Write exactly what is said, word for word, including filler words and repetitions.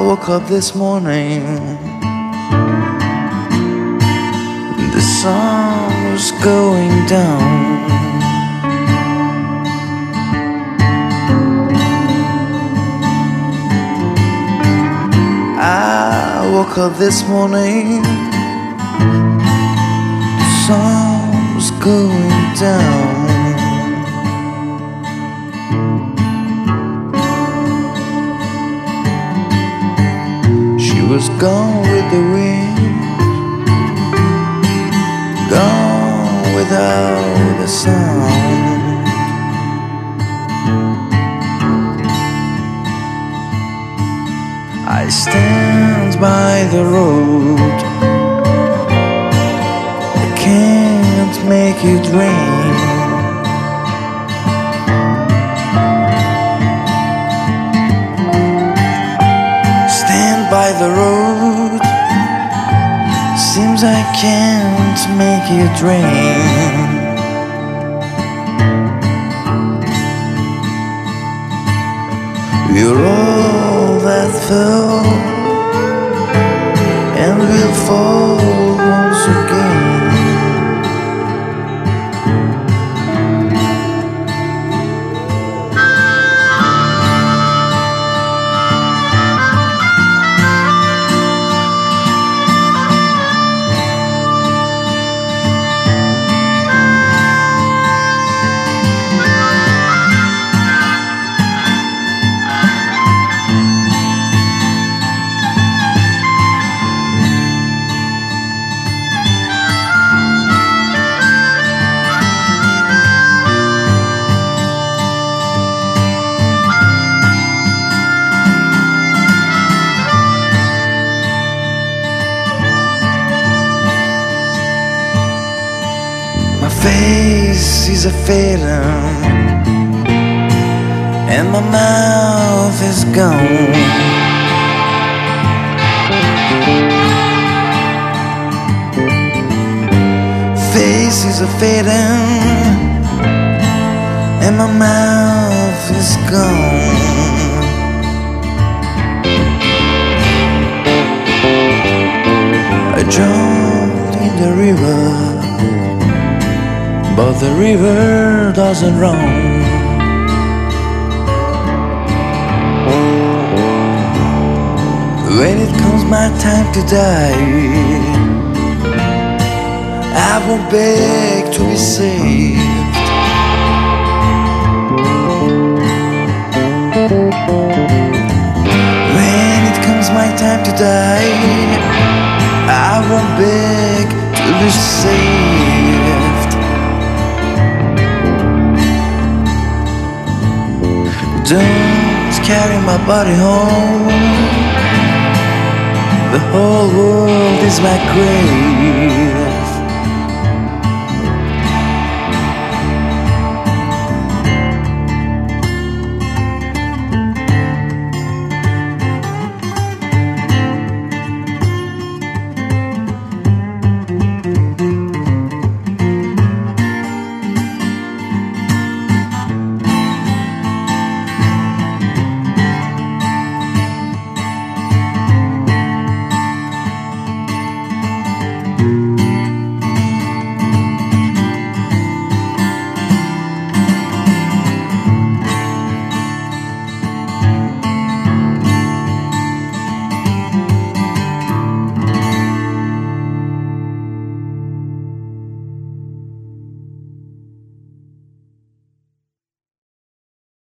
woke up this morning, the sun was going down. I woke up this morning, the sun was going down. She was gone with the wind, gone without a sound. I stand by the road, I can't make it rain. Stand by the road, seems I can't make it rain. We're all that fell, and we'll fall once again. My face is a fading, and my mouth is gone. Face is a fading, and my mouth is gone. I jumped in the river, but the river doesn't run. When it comes my time to die, I won't beg to be saved. When it comes my time to die, I won't beg to be saved. Don't carry my body home, the whole world is my grave.